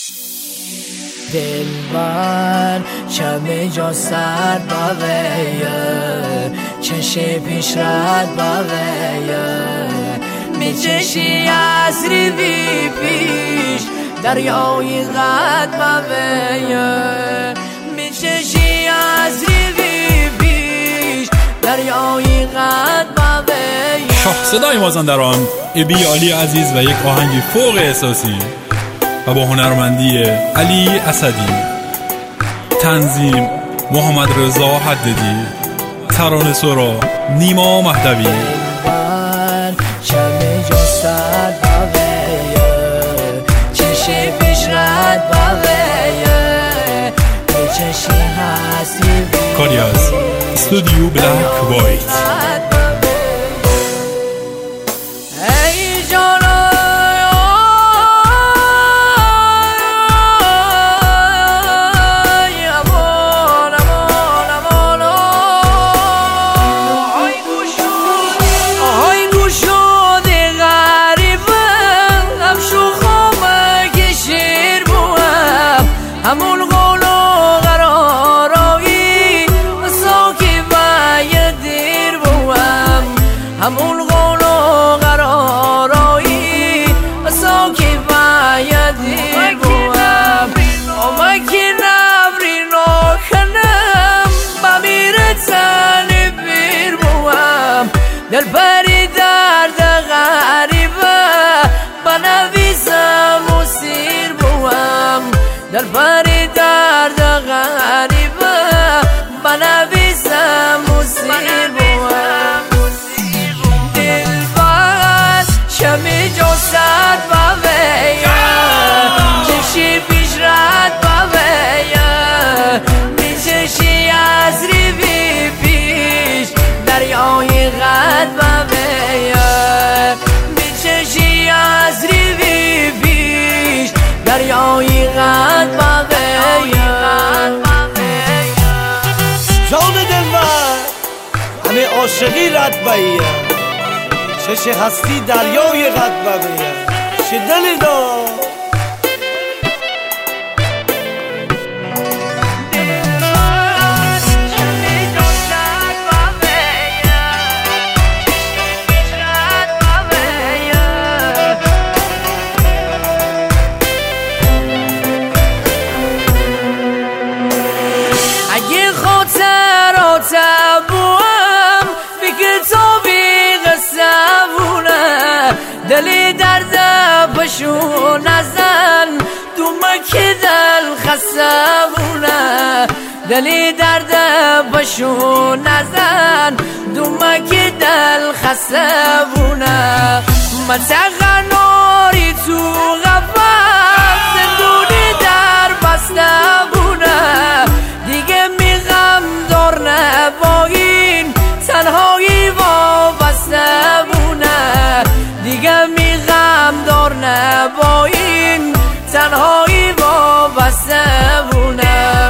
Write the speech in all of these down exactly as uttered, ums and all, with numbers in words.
دلبر شب جا سر باقیه، چش پیش رد باقیه، میچشی از ریوی پیش دریای قد باقیه، میچشی از ریوی پیش دریای قد باقیه. شاه صدای مازندران ابی علی عزیز و یک آهنگ فوق احساسی و با هنرمندی علی اسدی، تنظیم محمد رضا حددی، ترانه سرا نیما مهدوی. دلبر شب جا سر باقیه، چش پیش رد باقیه، میچشی هستی کاری از استودیو بلک وایت. همون قول و قرارایی ساکی باید دیر بوم، همون قول و قرارایی ساکی باید دیر بوم. اما که نبری نکنم بمیره تنی بیر بوم، دل پری درد غریبه بنویزم و سیر بوم، دل پری درد غریبه بنویزم و سیر بوم. دلبر شمی جو سر باقیه، چشی پیش رد باقیه، میچشی از ریوی پیش دریای قد باقیه، میچشی از ریوی پیش دریای قد باقیه. جان دلبر همه عاشقی رد باییه، چش هستی دریای قد باقیه. شدلی دا اگه خاطرات بوم فکر تو بی قصه بونه، دلی درد پشو نزن دومک دل خسته بونه، دلی درد پشو نزن دومک دل خسته بونه. متقا ناری تو غفت زندونی در بسته بونه، دیگه میغم دار نباین تنهایی وابسته بونه، دیگه میغم دار نباین تنهایی وابسته بونه.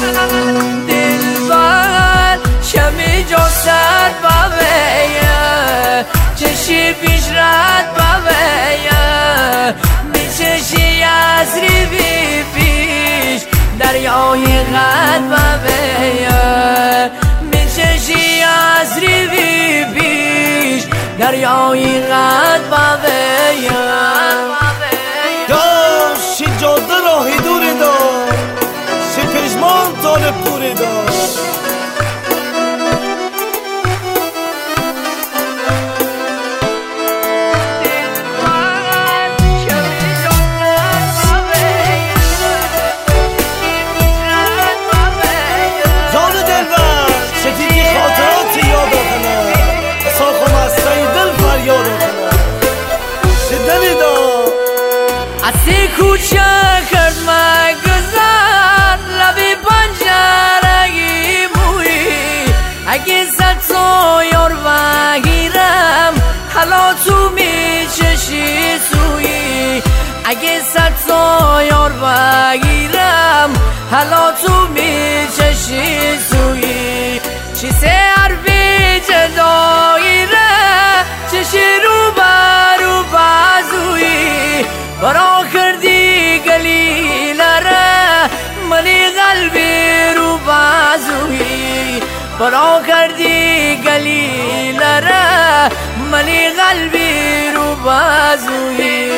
دلبر شمی جو سر باقیه، چشی پیش رد باقیه، میچشی از ریوی پیش دریای قد باقیه، میچشی از ریوی پیش دریای قد باقیه. داشت جاده راهی دوری دار، سی پژمان طالب پوری دار. اسی کوچه کرد مگذر لبی پنجرگی موی، اگه زد تو یار بگیرم حالا تو میچشی سوی، اگه زد تو یار بگیرم حالا تو میچشی سوی. چی سر بی جدایره چشی رو برو بازوی، برا کردی گلی ملی قلبی رو بازویی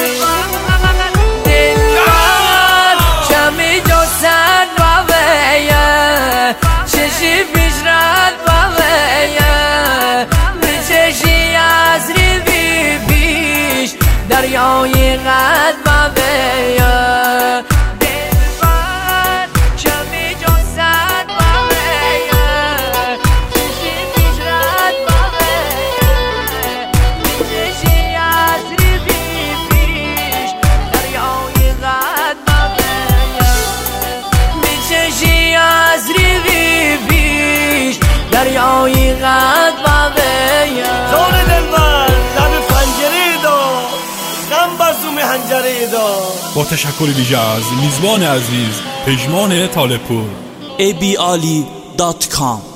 دلبر کمی جسد باویه چشی پیشرد باویه میچشی از ریوی پیش دریای قد باویه دریای قد باویه زور دلبر لب پنجره دار غم بر زوم هنجره دار. با تشکر ویژه از میزبان عزیز پژمان طالب‌پور. ای بی علی دات کام